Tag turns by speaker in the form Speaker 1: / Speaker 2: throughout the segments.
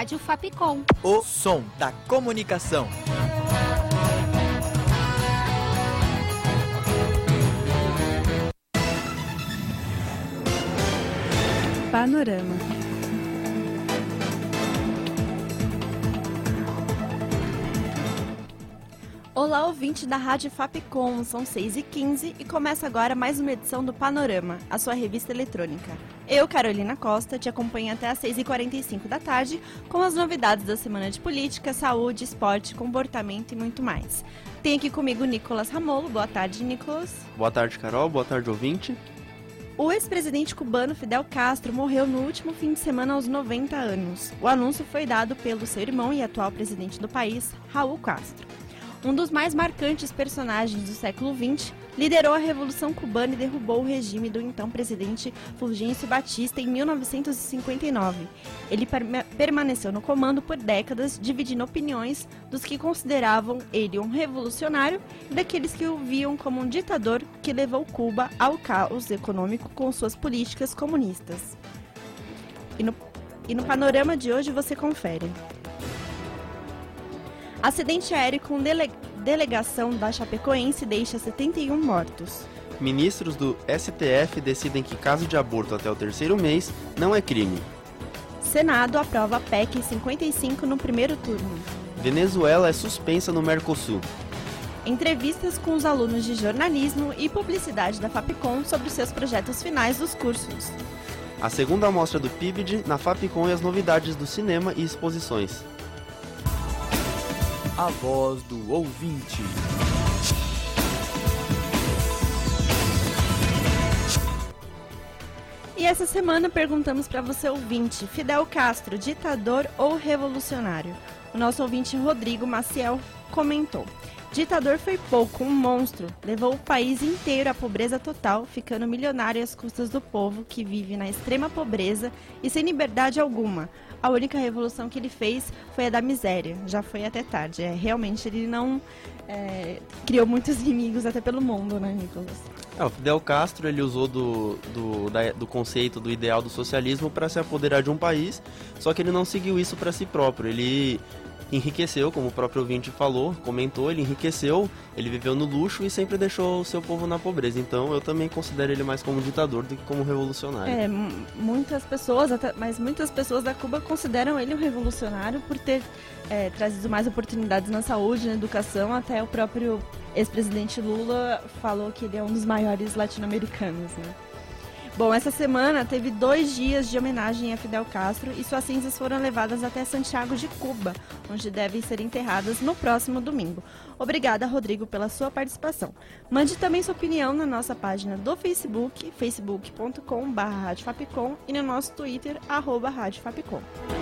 Speaker 1: Rádio Fapcom.
Speaker 2: O som da comunicação.
Speaker 3: Panorama. Olá, ouvinte da Rádio Fapcom, são 6h15 e começa agora mais uma edição do Panorama, a sua revista eletrônica. Eu, Carolina Costa, te acompanho até às 6h45 da tarde com as novidades da semana de política, saúde, esporte, comportamento e muito mais. Tem aqui comigo o Nicolas Ramolo. Boa tarde, Nicolas.
Speaker 4: Boa tarde, Carol. Boa tarde, ouvinte.
Speaker 3: O ex-presidente cubano Fidel Castro morreu no último fim de semana aos 90 anos. O anúncio foi dado pelo seu irmão e atual presidente do país, Raul Castro. Um dos mais marcantes personagens do século XX, liderou a Revolução Cubana e derrubou o regime do então presidente Fulgêncio Batista em 1959. Ele permaneceu no comando por décadas, dividindo opiniões dos que consideravam ele um revolucionário e daqueles que o viam como um ditador que levou Cuba ao caos econômico com suas políticas comunistas. E no panorama de hoje você confere. Acidente aéreo com delegação da Chapecoense deixa 71 mortos.
Speaker 4: Ministros do STF decidem que caso de aborto até o 3º mês não é crime.
Speaker 3: Senado aprova a PEC 55 no primeiro turno.
Speaker 4: Venezuela é suspensa no Mercosul.
Speaker 3: Entrevistas com os alunos de jornalismo e publicidade da Fapcom sobre seus projetos finais dos cursos.
Speaker 4: A segunda amostra do PIBID na Fapcom e as novidades do cinema e exposições.
Speaker 2: A voz do ouvinte.
Speaker 3: E essa semana perguntamos para você, ouvinte, Fidel Castro, ditador ou revolucionário? O nosso ouvinte Rodrigo Maciel comentou: ditador foi pouco, um monstro. Levou o país inteiro à pobreza total, ficando milionário às custas do povo que vive na extrema pobreza e sem liberdade alguma. A única revolução que ele fez foi a da miséria. Já foi até tarde. Realmente ele não criou muitos inimigos até pelo mundo, né, Nicolas?
Speaker 4: O Fidel Castro ele usou do conceito do ideal do socialismo para se apoderar de um país, só que ele não seguiu isso para si próprio. Ele enriqueceu, como o próprio ouvinte falou, comentou, ele enriqueceu, ele viveu no luxo e sempre deixou o seu povo na pobreza. Então eu também considero ele mais como ditador do que como revolucionário.
Speaker 3: Muitas pessoas, mas muitas pessoas da Cuba consideram ele um revolucionário por ter trazido mais oportunidades na saúde, na educação. Até o próprio ex-presidente Lula falou que ele é um dos maiores latino-americanos, né? Bom, essa semana teve 2 dias de homenagem a Fidel Castro e suas cinzas foram levadas até Santiago de Cuba, onde devem ser enterradas no próximo domingo. Obrigada, Rodrigo, pela sua participação. Mande também sua opinião na nossa página do Facebook, facebook.com/radiofapcom e no nosso Twitter, @radiofapcom.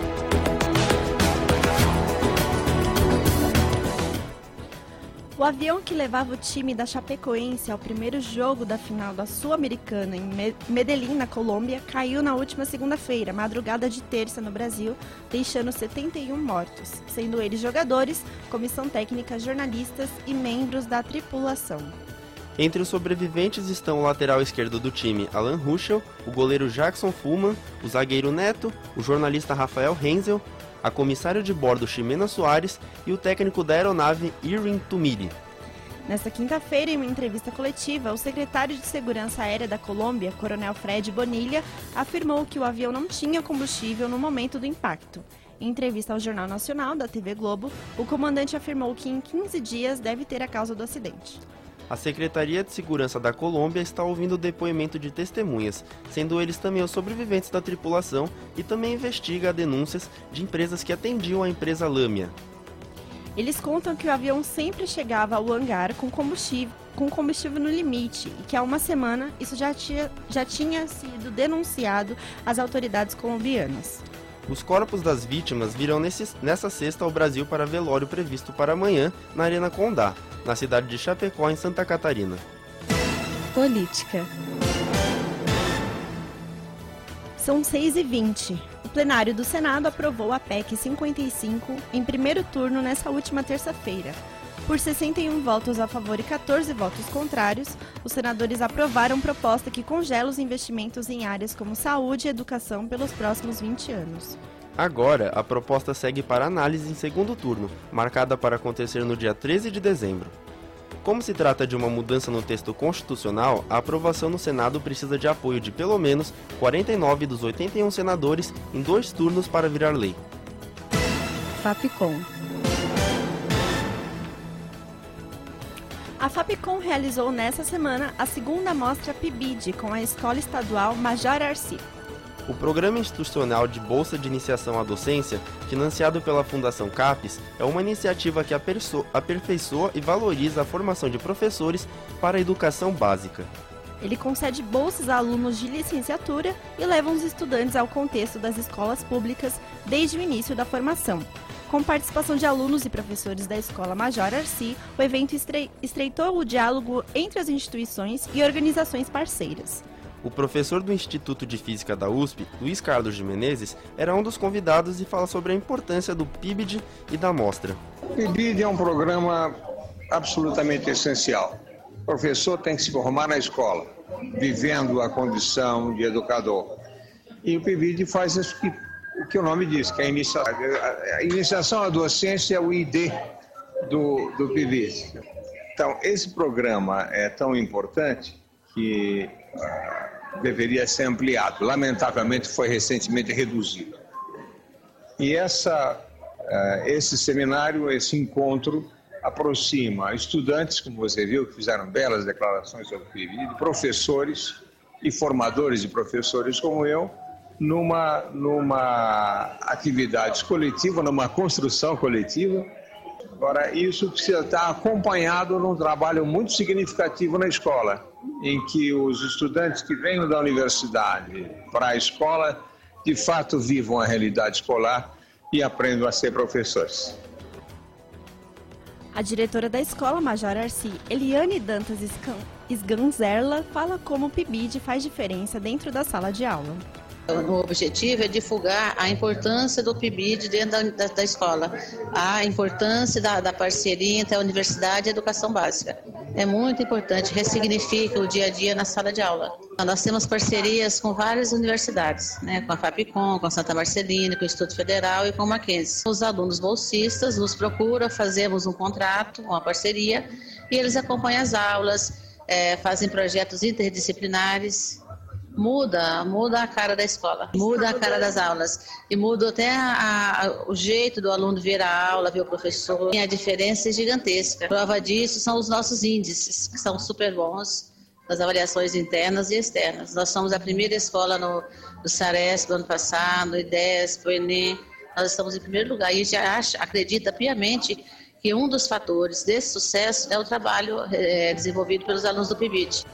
Speaker 3: O avião que levava o time da Chapecoense ao primeiro jogo da final da Sul-Americana em Medellín, na Colômbia, caiu na última segunda-feira, madrugada de terça no Brasil, deixando 71 mortos, sendo eles jogadores, comissão técnica, jornalistas e membros da tripulação.
Speaker 4: Entre os sobreviventes estão o lateral esquerdo do time, Alan Ruschel, o goleiro Jackson Fullman, o zagueiro Neto, o jornalista Rafael Renzel, a comissária de bordo Ximena Soares e o técnico da aeronave Irwin Tumiri.
Speaker 3: Nesta quinta-feira, em uma entrevista coletiva, o secretário de Segurança Aérea da Colômbia, Coronel Fred Bonilla, afirmou que o avião não tinha combustível no momento do impacto. Em entrevista ao Jornal Nacional da TV Globo, o comandante afirmou que em 15 dias deve ter a causa do acidente.
Speaker 4: A Secretaria de Segurança da Colômbia está ouvindo o depoimento de testemunhas, sendo eles também os sobreviventes da tripulação, e também investiga denúncias de empresas que atendiam a empresa Lâmia.
Speaker 3: Eles contam que o avião sempre chegava ao hangar com combustível no limite e que há uma semana isso já tinha sido denunciado às autoridades colombianas.
Speaker 4: Os corpos das vítimas virão nessa sexta ao Brasil para velório previsto para amanhã na Arena Condá, na cidade de Chapecó, em Santa Catarina.
Speaker 3: Política. São 6h20. O plenário do Senado aprovou a PEC 55 em primeiro turno nessa última terça-feira. Por 61 votos a favor e 14 votos contrários, os senadores aprovaram proposta que congela os investimentos em áreas como saúde e educação pelos próximos 20 anos.
Speaker 4: Agora, a proposta segue para análise em segundo turno, marcada para acontecer no dia 13 de dezembro. Como se trata de uma mudança no texto constitucional, a aprovação no Senado precisa de apoio de pelo menos 49 dos 81 senadores em 2 turnos para virar lei.
Speaker 3: Fapcom. A Fapcom realizou nesta semana a segunda mostra PIBID com a Escola Estadual Major Arci.
Speaker 4: O Programa Institucional de Bolsa de Iniciação à Docência, financiado pela Fundação CAPES, é uma iniciativa que aperfeiçoa e valoriza a formação de professores para a educação básica.
Speaker 3: Ele concede bolsas a alunos de licenciatura e leva os estudantes ao contexto das escolas públicas desde o início da formação. Com participação de alunos e professores da Escola Major Arci, o evento estreitou o diálogo entre as instituições e organizações parceiras.
Speaker 4: O professor do Instituto de Física da USP, Luiz Carlos de Menezes, era um dos convidados e fala sobre a importância do PIBID e da mostra.
Speaker 1: O PIBID é um programa absolutamente essencial. O professor tem que se formar na escola, vivendo do de educador. E o PIBID faz isso que o nome diz, que é a iniciação à docência é o ID do PIBID. Então, esse programa é tão importante que deveria ser ampliado. Lamentavelmente, foi recentemente reduzido. E esse seminário, esse encontro, aproxima estudantes, como você viu, que fizeram belas declarações sobre o PIBID, professores e formadores de professores como eu, numa atividade coletiva, numa construção coletiva. Agora, isso precisa estar acompanhado num trabalho muito significativo na escola, em que os estudantes que vêm da universidade para a escola, de fato, vivam a realidade escolar e aprendam a ser professores.
Speaker 3: A diretora da Escola Major Arci, Eliane Dantas Sganzerla, fala como o PIBID faz diferença dentro da sala de aula.
Speaker 5: O objetivo é divulgar a importância do PIBID dentro da escola, a importância da parceria entre a universidade e a educação básica. É muito importante, ressignifica o dia a dia na sala de aula. Nós temos parcerias com várias universidades, com a Fapcom, com a Santa Marcelina, com o Instituto Federal e com o Mackenzie. Os alunos bolsistas nos procuram, fazemos um contrato, uma parceria, e eles acompanham as aulas, fazem projetos interdisciplinares. Muda a cara da escola, muda a cara das aulas e muda até o jeito do aluno ver a aula, ver o professor. A diferença é gigantesca. Prova disso são os nossos índices, que são super bons, nas avaliações internas e externas. Nós somos a primeira escola no SARESP do ano passado, no IDESP, no Enem. Nós estamos em primeiro lugar e a gente acredita piamente que um dos fatores desse sucesso é o trabalho desenvolvido pelos alunos do PIBID.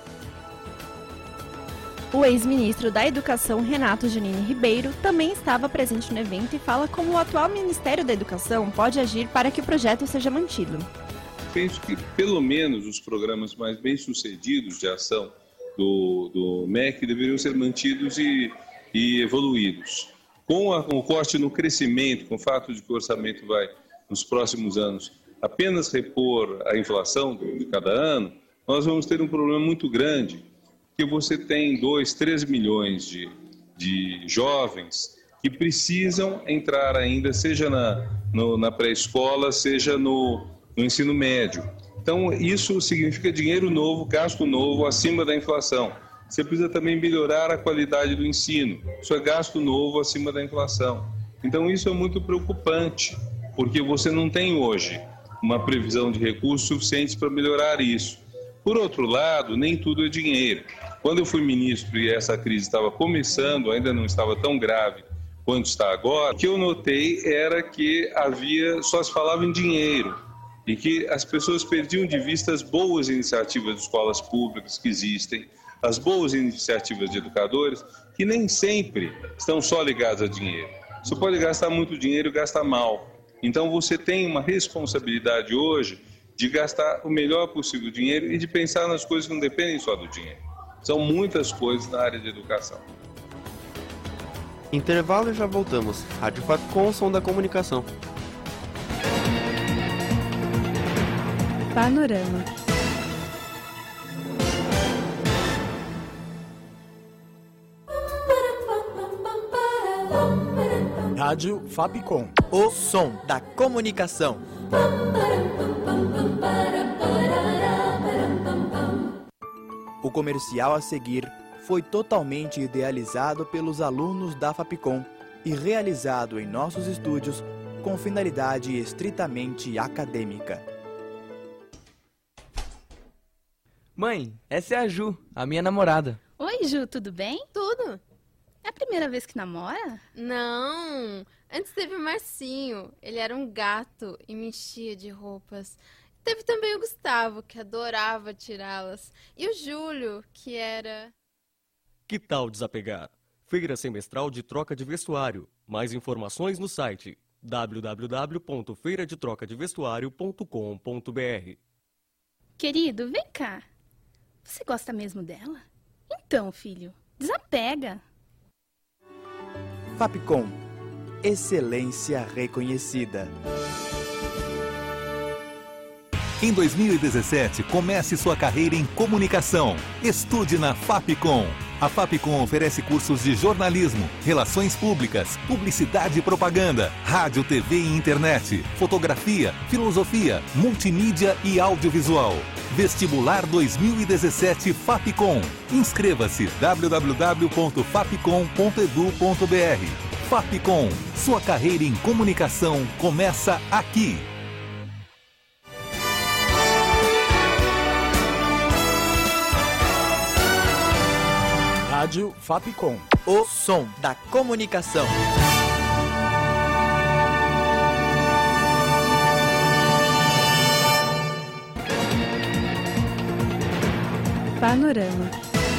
Speaker 3: O ex-ministro da Educação, Renato Giannini Ribeiro, também estava presente no evento e fala como o atual Ministério da Educação pode agir para que o projeto seja mantido.
Speaker 6: Penso que, pelo menos, os programas mais bem-sucedidos de ação do MEC deveriam ser mantidos e evoluídos. Com o corte no crescimento, com o fato de que o orçamento vai, nos próximos anos, apenas repor a inflação de cada ano, nós vamos ter um problema muito grande, que você tem 2, 3 milhões de jovens que precisam entrar ainda, seja na pré-escola, seja no ensino médio. Então, isso significa dinheiro novo, gasto novo, acima da inflação. Você precisa também melhorar a qualidade do ensino. Isso é gasto novo, acima da inflação. Então, isso é muito preocupante, porque você não tem hoje uma previsão de recursos suficientes para melhorar isso. Por outro lado, nem tudo é dinheiro. Quando eu fui ministro e essa crise estava começando, ainda não estava tão grave quanto está agora, o que eu notei era que só se falava em dinheiro e que as pessoas perdiam de vista as boas iniciativas de escolas públicas que existem, as boas iniciativas de educadores, que nem sempre estão só ligadas a dinheiro. Você pode gastar muito dinheiro e gastar mal. Então você tem uma responsabilidade hoje de gastar o melhor possível o dinheiro e de pensar nas coisas que não dependem só do dinheiro. São muitas coisas na área de educação.
Speaker 4: Intervalo e já voltamos. Rádio Fapcom, som da comunicação.
Speaker 3: Panorama.
Speaker 2: Rádio Fapcom. O som da comunicação. O comercial a seguir foi totalmente idealizado pelos alunos da Fapcom e realizado em nossos estúdios com finalidade estritamente acadêmica.
Speaker 7: Mãe, essa é a Ju, a minha namorada.
Speaker 8: Oi, Ju, tudo bem?
Speaker 9: Tudo.
Speaker 8: É a primeira vez que namora?
Speaker 9: Não, antes teve o Marcinho, ele era um gato e me enchia de roupas. Teve também o Gustavo, que adorava tirá-las. E o Júlio, que era...
Speaker 10: Que tal desapegar? Feira semestral de troca de vestuário. Mais informações no site www.feiradetrocadevestuario.com.br.
Speaker 8: Querido, vem cá. Você gosta mesmo dela? Então, filho, desapega.
Speaker 2: Fapcom. Excelência reconhecida.
Speaker 11: Em 2017, comece sua carreira em comunicação. Estude na Fapcom. A Fapcom oferece cursos de jornalismo, relações públicas, publicidade e propaganda, rádio, TV e internet, fotografia, filosofia, multimídia e audiovisual. Vestibular 2017 Fapcom. Inscreva-se www.fapcom.edu.br. Fapcom, sua carreira em comunicação começa aqui.
Speaker 2: Rádio Fapcom. O som da comunicação.
Speaker 3: Panorama.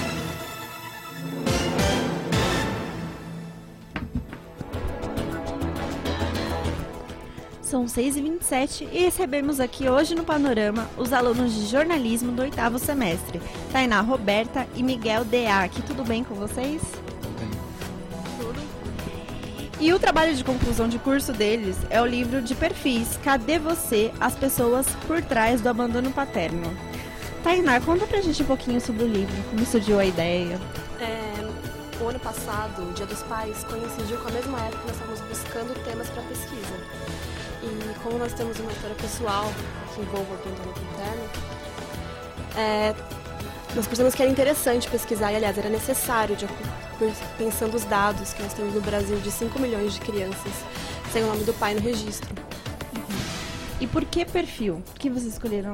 Speaker 3: São 6h27 e recebemos aqui hoje no Panorama os alunos de jornalismo do 8º semestre, Tainá Roberta e Miguel Deac. Tudo bem com vocês? Tudo. E o trabalho de conclusão de curso deles é o livro de perfis Cadê Você? As pessoas por trás do abandono paterno. Tainá, conta pra gente um pouquinho sobre o livro, como surgiu a ideia.
Speaker 12: O ano passado, o Dia dos Pais, coincidiu com a mesma época que nós estávamos buscando temas para pesquisa. E como nós temos uma história pessoal que envolve o abandono paterno, nós percebemos que era interessante pesquisar, e aliás, era necessário, pensando os dados que nós temos no Brasil de 5 milhões de crianças sem o nome do pai no registro.
Speaker 3: E por que perfil? Por que vocês escolheram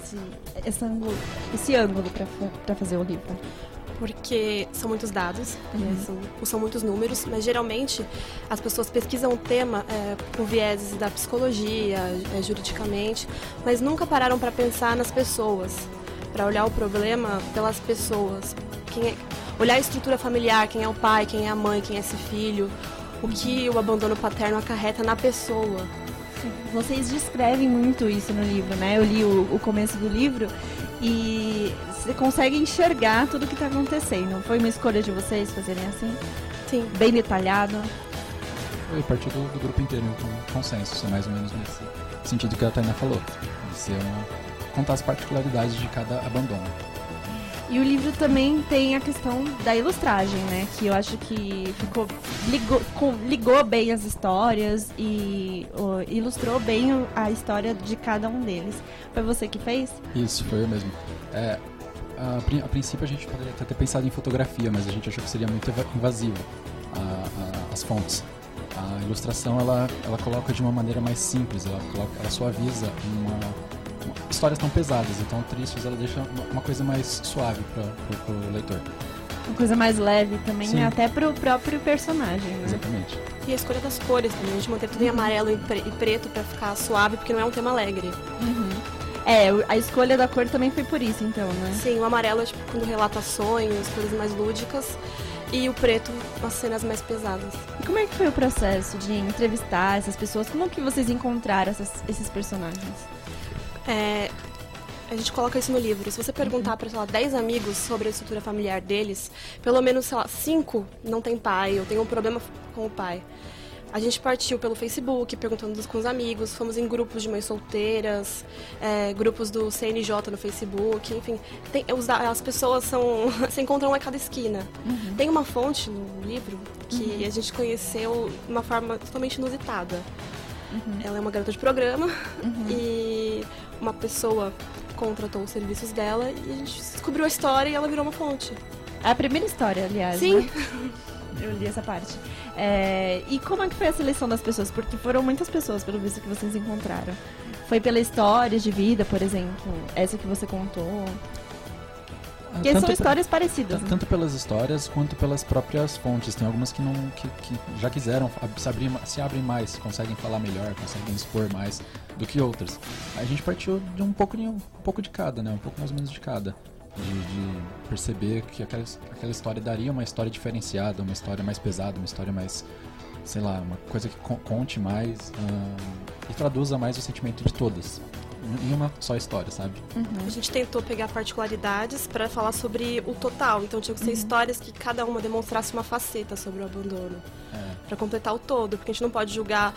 Speaker 3: esse ângulo para fazer o livro?
Speaker 12: Porque são muitos dados, são muitos números, mas geralmente as pessoas pesquisam o tema com vieses da psicologia, juridicamente, mas nunca pararam para pensar nas pessoas, para olhar o problema pelas pessoas. Olhar a estrutura familiar, quem é o pai, quem é a mãe, quem é esse filho, o que o abandono paterno acarreta na pessoa.
Speaker 3: Vocês descrevem muito isso no livro, né? Eu li o começo do livro e você consegue enxergar tudo o que está acontecendo. Foi uma escolha de vocês fazerem assim?
Speaker 12: Sim.
Speaker 3: Bem detalhado?
Speaker 13: Foi a partir do grupo inteiro, com consenso, mais ou menos nesse sentido que a Tainá falou. De contar as particularidades de cada abandono.
Speaker 3: E o livro também tem a questão da ilustragem, né? Que eu acho que ligou bem as histórias e ilustrou bem a história de cada um deles. Foi você que fez?
Speaker 13: Isso, foi eu mesmo. A princípio a gente poderia até ter pensado em fotografia, mas a gente achou que seria muito invasivo as fontes. A ilustração ela coloca de uma maneira mais simples, ela suaviza histórias tão pesadas e tão tristes, ela deixa uma coisa mais suave para o leitor.
Speaker 3: Uma coisa mais leve também, né? Até para o próprio personagem, né?
Speaker 13: Exatamente.
Speaker 12: E a escolha das cores também, a gente manter tudo em amarelo e preto para ficar suave, porque não é um tema alegre.
Speaker 3: A escolha da cor também foi por isso, então, né?
Speaker 12: Sim, o amarelo é quando relata sonhos, coisas mais lúdicas, e o preto, as cenas mais pesadas.
Speaker 3: E como é que foi o processo de entrevistar essas pessoas? Como que vocês encontraram esses personagens?
Speaker 12: A gente coloca isso no livro. Se você perguntar para, 10 amigos sobre a estrutura familiar deles, pelo menos, 5 não tem pai ou tem um problema com o pai. A gente partiu pelo Facebook, perguntando com os amigos, fomos em grupos de mães solteiras, grupos do CNJ no Facebook, enfim. As pessoas se encontram a cada esquina.
Speaker 3: Uhum.
Speaker 12: Tem uma fonte no livro que a gente conheceu de uma forma totalmente inusitada. Uhum. Ela é uma garota de programa e uma pessoa contratou os serviços dela e a gente descobriu a história e ela virou uma fonte.
Speaker 3: É a primeira história, aliás.
Speaker 12: Sim.
Speaker 3: Né? Eu li essa parte. E como é que foi a seleção das pessoas? Porque foram muitas pessoas, pelo visto, que vocês encontraram. Foi pela história de vida, por exemplo? Essa que você contou? Porque são histórias parecidas.
Speaker 13: Tanto pelas histórias quanto pelas próprias fontes. Tem algumas que já quiseram se abrem mais, conseguem falar melhor, conseguem expor mais do que outras. A gente partiu de um pouco de cada, né? Um pouco mais ou menos de cada. De perceber que aquela história daria uma história diferenciada, uma história mais pesada, uma história mais, sei lá, uma coisa que conte mais e traduza mais o sentimento de todas em uma só história, sabe?
Speaker 12: A gente tentou pegar particularidades para falar sobre o total, então tinha que ser histórias que cada uma demonstrasse uma faceta sobre o abandono, para completar o todo, porque a gente não pode julgar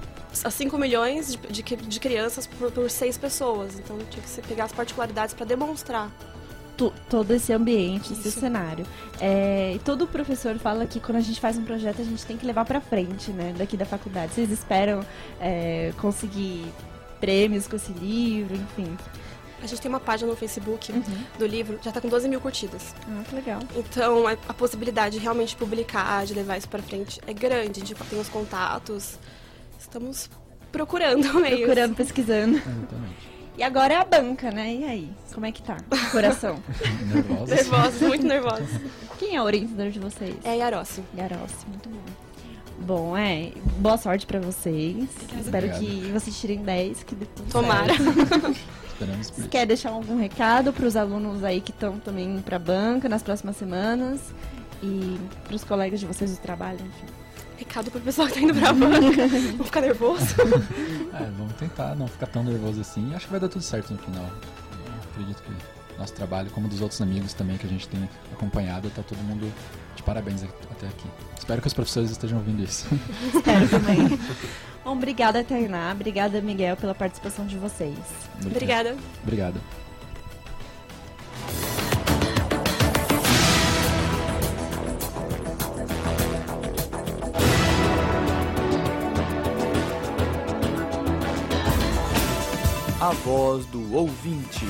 Speaker 12: 5 milhões de crianças por 6 pessoas, então tinha que pegar as particularidades para demonstrar
Speaker 3: todo esse ambiente, esse cenário. E todo professor fala que quando a gente faz um projeto a gente tem que levar pra frente, né, daqui da faculdade. Vocês esperam conseguir prêmios com esse livro, enfim?
Speaker 12: A gente tem uma página no Facebook do livro, já tá com 12 mil curtidas.
Speaker 3: Que legal.
Speaker 12: Então a possibilidade de realmente publicar, de levar isso pra frente é grande. A gente tem os contatos, estamos procurando meios.
Speaker 3: Procurando, pesquisando. E agora é a banca, né? E aí? Como é que tá? Coração?
Speaker 12: Nervosos, muito nervosos.
Speaker 3: Quem é o orientador de vocês?
Speaker 12: É Yarossi.
Speaker 3: Yarossi, muito bom. Bom, boa sorte pra vocês. Espero que vocês tirem 10, que depois.
Speaker 12: Tomara.
Speaker 3: Você quer deixar algum recado pros alunos aí que estão também indo pra banca nas próximas semanas? E pros colegas de vocês do trabalho, enfim?
Speaker 12: Recado pro pessoal que tá indo pra banca. Não ficar nervoso.
Speaker 13: Vamos tentar não ficar tão nervoso assim. Acho que vai dar tudo certo no final. Eu acredito que nosso trabalho, como dos outros amigos também que a gente tem acompanhado, tá todo mundo de parabéns até aqui. Espero que os professores estejam ouvindo isso.
Speaker 3: Espero também. Bom, obrigada, Tainá. Obrigada, Miguel, pela participação de vocês.
Speaker 12: Obrigada.
Speaker 13: Obrigado.
Speaker 2: A voz do ouvinte.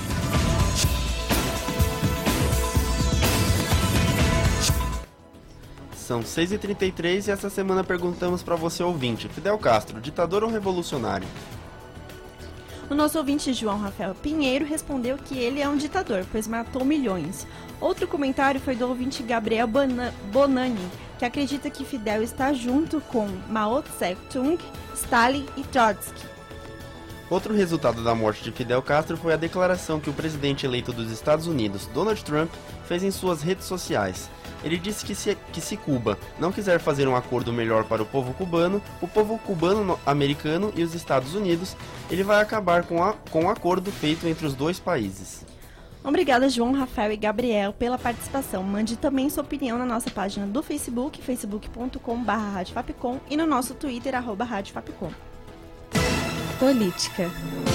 Speaker 4: São 6h33 e essa semana perguntamos para você ouvinte, Fidel Castro, ditador ou revolucionário?
Speaker 3: O nosso ouvinte João Rafael Pinheiro respondeu que ele é um ditador, pois matou milhões. Outro comentário foi do ouvinte Gabriel Bonani, que acredita que Fidel está junto com Mao Tse-tung, Stalin e Trotsky.
Speaker 4: Outro resultado da morte de Fidel Castro foi a declaração que o presidente eleito dos Estados Unidos, Donald Trump, fez em suas redes sociais. Ele disse que se Cuba não quiser fazer um acordo melhor para o povo cubano-americano e os Estados Unidos, ele vai acabar com o acordo feito entre os dois países.
Speaker 3: Obrigada, João, Rafael e Gabriel, pela participação. Mande também sua opinião na nossa página do Facebook, facebook.com/radiofapcom e no nosso Twitter, @radiofapcom. Política.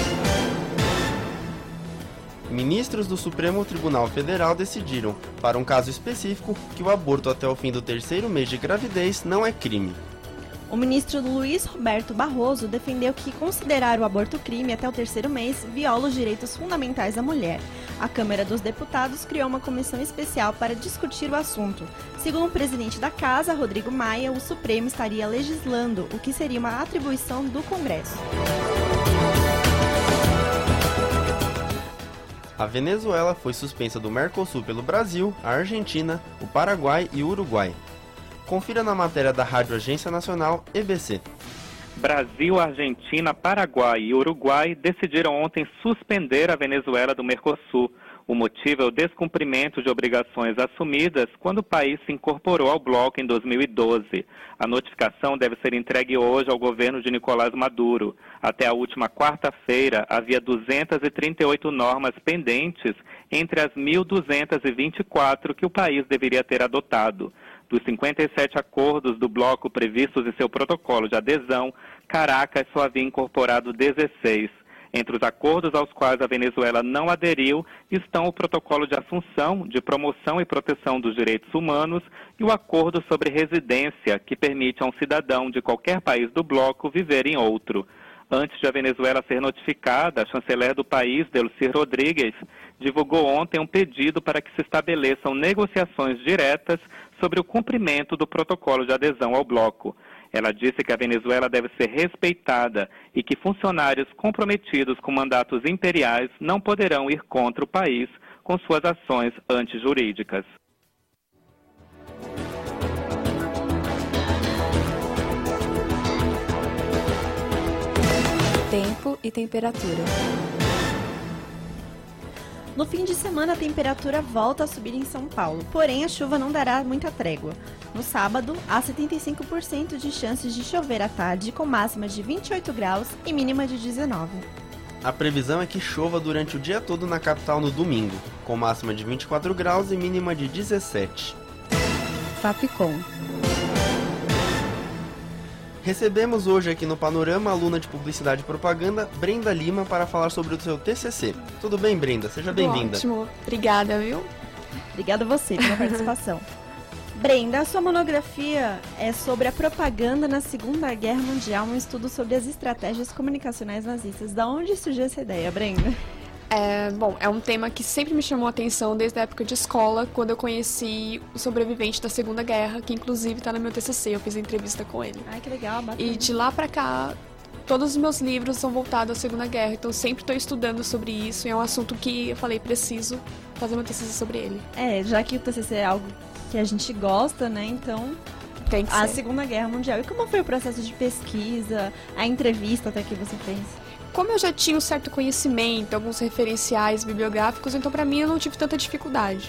Speaker 4: Ministros do Supremo Tribunal Federal decidiram, para um caso específico, que o aborto até o fim do 3º mês de gravidez não é crime.
Speaker 3: O ministro Luiz Roberto Barroso defendeu que considerar o aborto crime até o 3º mês viola os direitos fundamentais da mulher. A Câmara dos Deputados criou uma comissão especial para discutir o assunto. Segundo o presidente da Casa, Rodrigo Maia, o Supremo estaria legislando, o que seria uma atribuição do Congresso.
Speaker 4: A Venezuela foi suspensa do Mercosul pelo Brasil, a Argentina, o Paraguai e o Uruguai. Confira na matéria da Rádio Agência Nacional EBC.
Speaker 14: Brasil, Argentina, Paraguai e Uruguai decidiram ontem suspender a Venezuela do Mercosul. O motivo é o descumprimento de obrigações assumidas quando o país se incorporou ao bloco em 2012. A notificação deve ser entregue hoje ao governo de Nicolás Maduro. Até a última quarta-feira, havia 238 normas pendentes entre as 1.224 que o país deveria ter adotado. Dos 57 acordos do bloco previstos em seu protocolo de adesão, Caracas só havia incorporado 16. Entre os acordos aos quais a Venezuela não aderiu estão o Protocolo de Assunção, de Promoção e Proteção dos Direitos Humanos, e o Acordo sobre Residência, que permite a um cidadão de qualquer país do bloco viver em outro. Antes de a Venezuela ser notificada, a chanceler do país, Delcy Rodrigues, divulgou ontem um pedido para que se estabeleçam negociações diretas sobre o cumprimento do protocolo de adesão ao bloco. Ela disse que a Venezuela deve ser respeitada e que funcionários comprometidos com mandatos imperiais não poderão ir contra o país com suas ações antijurídicas.
Speaker 15: Tempo e temperatura.
Speaker 3: No fim de semana, a temperatura volta a subir em São Paulo, porém a chuva não dará muita trégua. No sábado, há 75% de chances de chover à tarde, com máxima de 28 graus e mínima de 19.
Speaker 4: A previsão é que chova durante o dia todo na capital no domingo, com máxima de 24 graus e mínima de 17.
Speaker 15: Fapcom.
Speaker 4: Recebemos hoje aqui no Panorama a aluna de Publicidade e Propaganda, Brenda Lima, para falar sobre o seu TCC. Tudo bem, Brenda? Seja bem-vinda.
Speaker 12: Ótimo. Obrigada, viu?
Speaker 3: Obrigada a você pela participação. Brenda, a sua monografia é sobre a propaganda na Segunda Guerra Mundial, um estudo sobre as estratégias comunicacionais nazistas. Da onde surgiu essa ideia, Brenda?
Speaker 12: É um tema que sempre me chamou a atenção desde a época de escola, quando eu conheci o sobrevivente da Segunda Guerra, que inclusive está no meu TCC, eu fiz a entrevista com ele.
Speaker 3: Ai, que legal, bacana.
Speaker 12: E de lá pra cá, todos os meus livros são voltados à Segunda Guerra, então sempre estou estudando sobre isso, e é um assunto que eu falei, preciso fazer meu TCC sobre ele.
Speaker 3: Já que o TCC é algo que a gente gosta, né, então...
Speaker 12: Tem que
Speaker 3: a
Speaker 12: ser.
Speaker 3: Segunda Guerra Mundial. E como foi o processo de pesquisa, a entrevista até que você fez?
Speaker 12: Como eu já tinha um certo conhecimento, alguns referenciais bibliográficos, então pra mim eu não tive tanta dificuldade.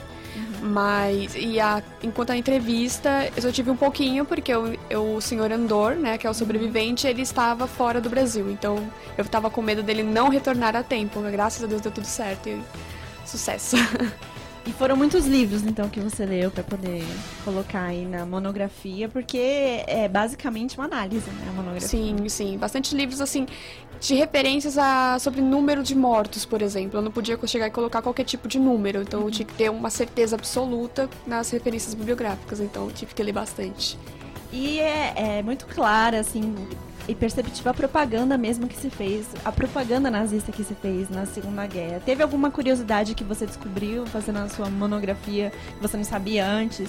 Speaker 12: Mas, enquanto a entrevista, eu só tive um pouquinho, porque o senhor Andor, né, que é o sobrevivente, ele estava fora do Brasil. Então, eu tava com medo dele não retornar a tempo, mas graças a Deus deu tudo certo e sucesso.
Speaker 3: E foram muitos livros, então, que você leu para poder colocar aí na monografia, porque é basicamente uma análise, né, a monografia.
Speaker 12: Sim. Bastante livros, assim, de referências sobre número de mortos, por exemplo. Eu não podia chegar e colocar qualquer tipo de número, então eu tinha que ter uma certeza absoluta nas referências bibliográficas, então eu tive que ler bastante.
Speaker 3: E é muito clara, assim, e perceptível a propaganda mesmo que se fez, a propaganda nazista que se fez na Segunda Guerra. Teve alguma curiosidade que você descobriu fazendo a sua monografia que você não sabia antes?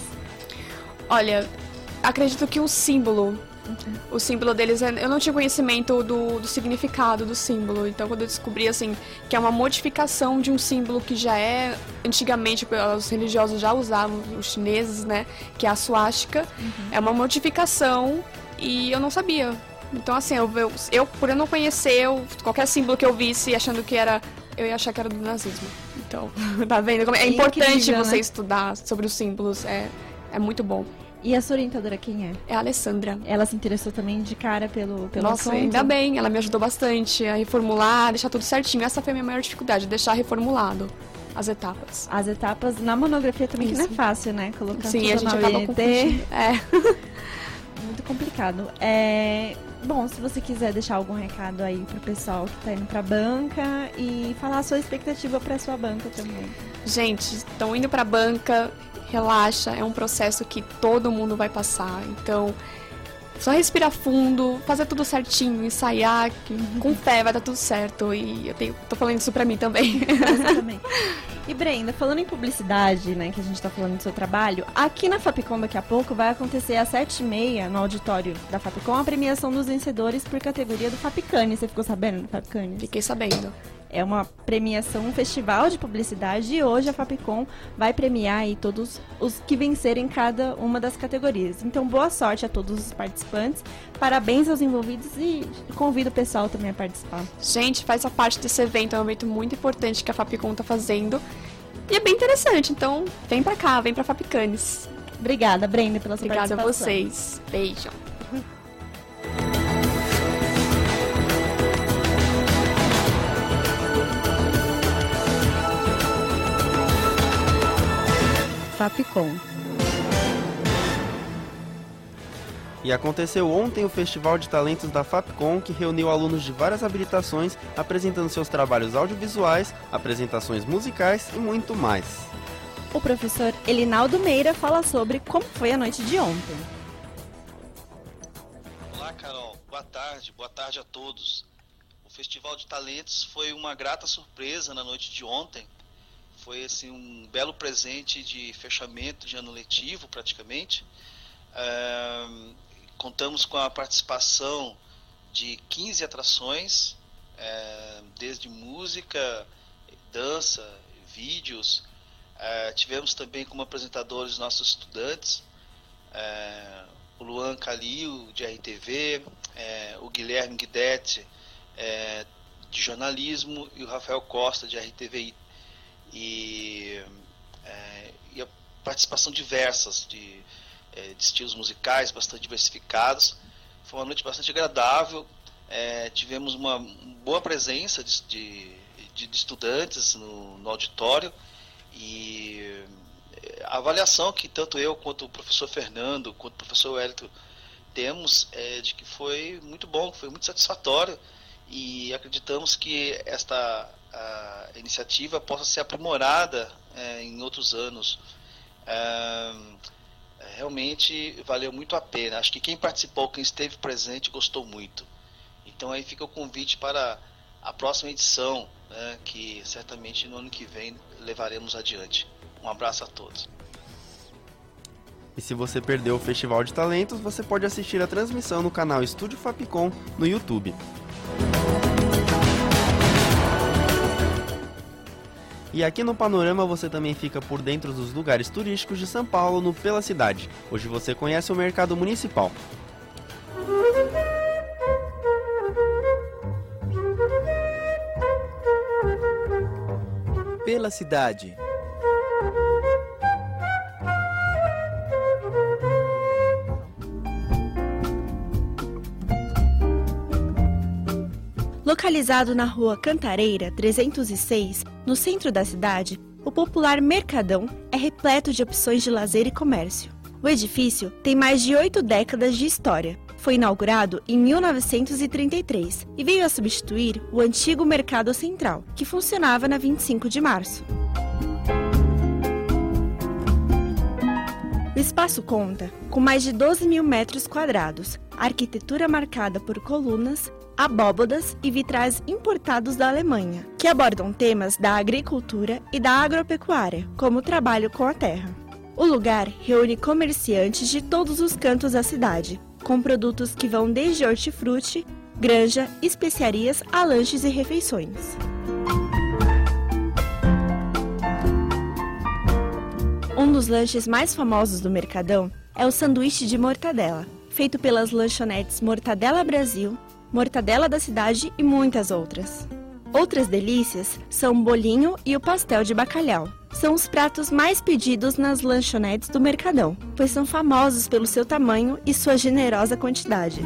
Speaker 12: Olha, acredito que o símbolo deles, eu não tinha conhecimento do significado do símbolo, então quando eu descobri, assim, que é uma modificação de um símbolo que já antigamente os religiosos já usavam, os chineses, né, que é a suástica, é uma modificação e eu não sabia. Então, assim, por eu não conhecer, qualquer símbolo que eu visse achando que era, eu ia achar que era do nazismo. Então, tá vendo? Como é importante incrível, você estudar sobre os símbolos, é muito bom.
Speaker 3: E a sua orientadora quem é?
Speaker 12: É a Alessandra.
Speaker 3: Ela se interessou também de cara pelo
Speaker 12: Nossa,
Speaker 3: assunto?
Speaker 12: Ainda bem, ela me ajudou bastante a reformular, deixar tudo certinho. Essa foi a minha maior dificuldade, deixar reformulado as etapas.
Speaker 3: As etapas na monografia também, que não é fácil, né? Colocar
Speaker 12: Sim,
Speaker 3: tudo
Speaker 12: a gente acaba confundindo.
Speaker 3: Muito complicado. Bom, se você quiser deixar algum recado aí pro pessoal que tá indo pra banca e falar a sua expectativa pra sua banca também.
Speaker 12: Gente, estão indo pra banca, relaxa, é um processo que todo mundo vai passar, então só respirar fundo, fazer tudo certinho, ensaiar, que com fé vai dar tudo certo, e tô falando isso pra mim também.
Speaker 3: Também. E Brenda, falando em publicidade, né, que a gente tá falando do seu trabalho, aqui na Fapcom daqui a pouco vai acontecer às 7h30, no auditório da Fapcom, a premiação dos vencedores por categoria do Fapcane. Você ficou sabendo do Fapcane?
Speaker 12: Fiquei sabendo.
Speaker 3: É uma premiação, um festival de publicidade, e hoje a Fapcom vai premiar aí todos os que vencerem cada uma das categorias. Então, boa sorte a todos os participantes, parabéns aos envolvidos e convido o pessoal também a participar.
Speaker 12: Gente, faz a parte desse evento, é um evento muito importante que a Fapcom tá fazendo e é bem interessante, então vem pra cá, vem pra Fapcanes.
Speaker 3: Obrigada, Brenda, pela sua participação.
Speaker 12: Obrigada a vocês. Beijo.
Speaker 15: Fapcom.
Speaker 4: E aconteceu ontem o Festival de Talentos da Fapcom, que reuniu alunos de várias habilitações, apresentando seus trabalhos audiovisuais, apresentações musicais e muito mais.
Speaker 3: O professor Elinaldo Meira fala sobre como foi a noite de ontem.
Speaker 16: Olá, Carol. Boa tarde a todos. O Festival de Talentos foi uma grata surpresa na noite de ontem. Foi assim, um belo presente de fechamento de ano letivo, praticamente. Contamos com a participação de 15 atrações, desde música, dança, vídeos. Tivemos também como apresentadores nossos estudantes, o Luan Calil, de RTV, o Guilherme Guidetti, de jornalismo, e o Rafael Costa, de RTVI. E a participação diversas de estilos musicais bastante diversificados. Foi uma noite bastante agradável. Tivemos uma boa presença de estudantes no auditório, e a avaliação que tanto eu quanto o professor Fernando quanto o professor Wellington temos é de que foi muito bom, foi muito satisfatório, e acreditamos que esta iniciativa possa ser aprimorada em outros anos. Realmente valeu muito a pena. Acho que quem participou, quem esteve presente, gostou muito. Então aí fica o convite para a próxima edição, né, que certamente no ano que vem levaremos adiante. Um abraço a todos.
Speaker 4: E se você perdeu o Festival de Talentos, você pode assistir a transmissão no canal Estúdio Fapcom no YouTube. E aqui no Panorama você também fica por dentro dos lugares turísticos de São Paulo no Pela Cidade. Hoje você conhece o Mercado Municipal.
Speaker 2: Pela Cidade.
Speaker 3: Localizado na rua Cantareira 306, no centro da cidade, o popular Mercadão é repleto de opções de lazer e comércio. O edifício tem mais de 8 décadas de história. Foi inaugurado em 1933 e veio a substituir o antigo Mercado Central, que funcionava na 25 de março. O espaço conta com mais de 12 mil metros quadrados, arquitetura marcada por colunas, abóbadas e vitrais importados da Alemanha, que abordam temas da agricultura e da agropecuária, como o trabalho com a terra. O lugar reúne comerciantes de todos os cantos da cidade, com produtos que vão desde hortifruti, granja, especiarias a lanches e refeições. Um dos lanches mais famosos do Mercadão é o sanduíche de mortadela, feito pelas lanchonetes Mortadela Brasil, Mortadela da Cidade e muitas outras. Outras delícias são o bolinho e o pastel de bacalhau. São os pratos mais pedidos nas lanchonetes do Mercadão, pois são famosos pelo seu tamanho e sua generosa quantidade.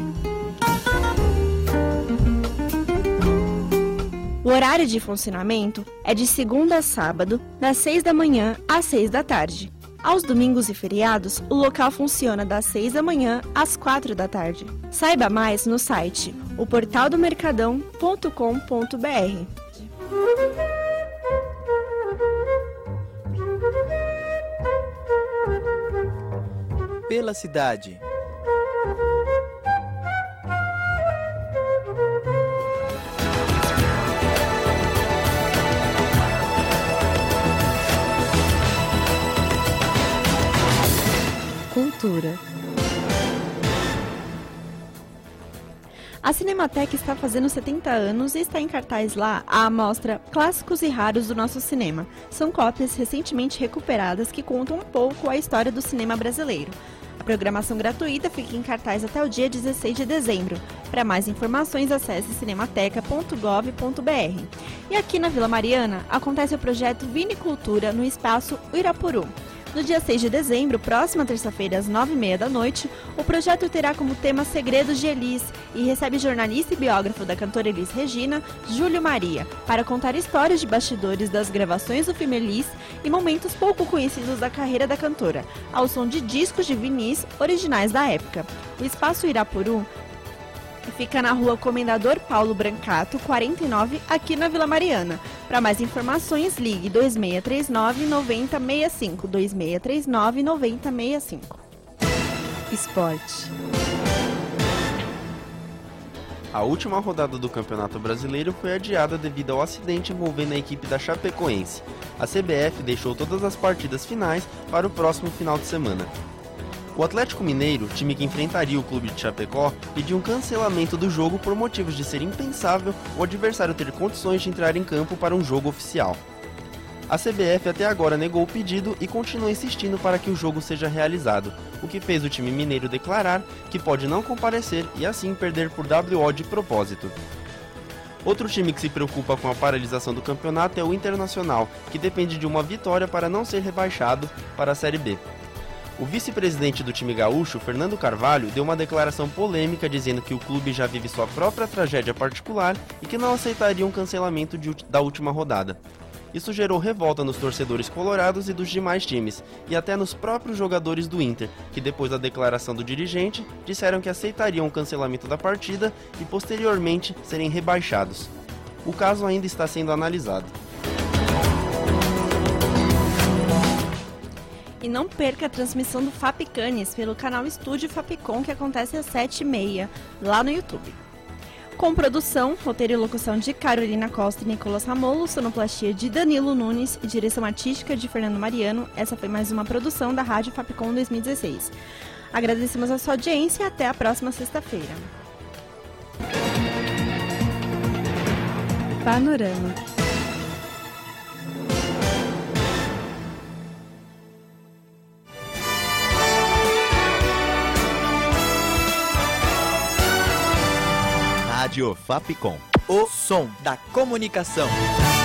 Speaker 3: O horário de funcionamento é de segunda a sábado, das 6 da manhã às 6 da tarde. Aos domingos e feriados, o local funciona das 6 da manhã às 4 da tarde. Saiba mais no site oportaldomercadão.com.br.
Speaker 2: Pela Cidade.
Speaker 15: Cultura.
Speaker 3: A Cinemateca está fazendo 70 anos e está em cartaz lá a amostra Clássicos e Raros do Nosso Cinema. São cópias recentemente recuperadas que contam um pouco a história do cinema brasileiro. A programação gratuita fica em cartaz até o dia 16 de dezembro. Para mais informações, acesse cinemateca.gov.br. E aqui na Vila Mariana acontece o projeto Vinicultura no Espaço Uirapuru. No dia 6 de dezembro, próxima terça-feira, às 9h30 da noite, o projeto terá como tema Segredos de Elis e recebe jornalista e biógrafo da cantora Elis Regina, Júlio Maria, para contar histórias de bastidores das gravações do filme Elis e momentos pouco conhecidos da carreira da cantora, ao som de discos de vinis originais da época. O Espaço Irapuru fica na rua Comendador Paulo Brancato, 49, aqui na Vila Mariana. Para mais informações, ligue 2639-9065. 2639-9065.
Speaker 15: Esporte.
Speaker 4: A última rodada do Campeonato Brasileiro foi adiada devido ao acidente envolvendo a equipe da Chapecoense. A CBF deixou todas as partidas finais para o próximo final de semana. O Atlético Mineiro, time que enfrentaria o clube de Chapecó, pediu um cancelamento do jogo por motivos de ser impensável o adversário ter condições de entrar em campo para um jogo oficial. A CBF até agora negou o pedido e continua insistindo para que o jogo seja realizado, o que fez o time mineiro declarar que pode não comparecer e assim perder por WO de propósito. Outro time que se preocupa com a paralisação do campeonato é o Internacional, que depende de uma vitória para não ser rebaixado para a Série B. O vice-presidente do time gaúcho, Fernando Carvalho, deu uma declaração polêmica dizendo que o clube já vive sua própria tragédia particular e que não aceitaria um cancelamento da última rodada. Isso gerou revolta nos torcedores colorados e dos demais times, e até nos próprios jogadores do Inter, que depois da declaração do dirigente, disseram que aceitariam o cancelamento da partida e posteriormente serem rebaixados. O caso ainda está sendo analisado.
Speaker 3: E não perca a transmissão do Fapicanes pelo canal Estúdio Fapicom, que acontece às 7h30, lá no YouTube. Com produção, roteiro e locução de Carolina Costa e Nicolas Ramolo, sonoplastia de Danilo Nunes e direção artística de Fernando Mariano, essa foi mais uma produção da Rádio Fapicom 2016. Agradecemos a sua audiência e até a próxima sexta-feira.
Speaker 15: Panorama.
Speaker 2: Rádio Fapicom, o som da comunicação.